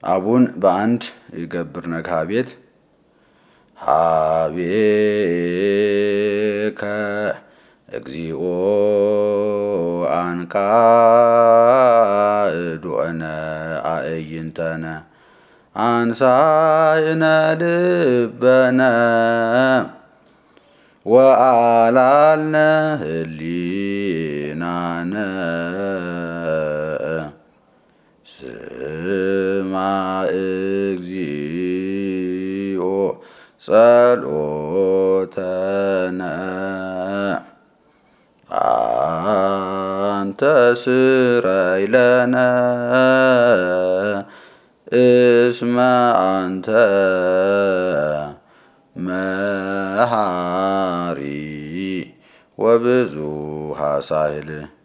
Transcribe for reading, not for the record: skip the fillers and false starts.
አቡን በአንድ ይገብር ነግሃ ቤት ሀቤከ እግዚኦ አንቃዕዶነ አእይንተነ አንሳእነ ልበነ ወአላልነ ህሊናነ ስማ እግዚኦ ጸሎተነ አንተ ስረይ ለነ እስመ አንተ መሐሪ ወብዙኃ ሣህል